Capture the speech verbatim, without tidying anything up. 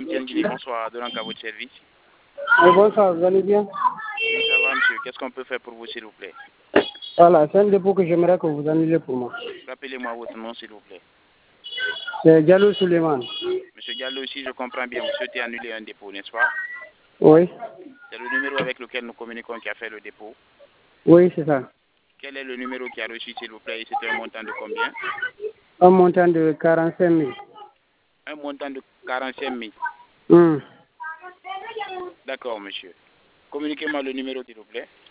Djangili, bonsoir, de à votre service. Oui, bonsoir, vous allez bien? Oui, ça va, monsieur. Qu'est-ce qu'on peut faire pour vous, s'il vous plaît? Voilà, c'est un dépôt que j'aimerais que vous annulez pour moi. Rappelez-moi votre nom, s'il vous plaît. C'est Diallo Suleiman. Monsieur Diallo, si je comprends bien, vous souhaitez annuler un dépôt, n'est-ce pas? Oui. C'est le numéro avec lequel nous communiquons qui a fait le dépôt. Oui, c'est ça. Quel est le numéro qui a reçu, s'il vous plaît? Et c'était un montant de combien? Un montant de quarante-cinq mille. Un montant de quarante-cinq mille. Hum. D'accord, monsieur. Communiquez-moi le numéro, s'il vous plaît.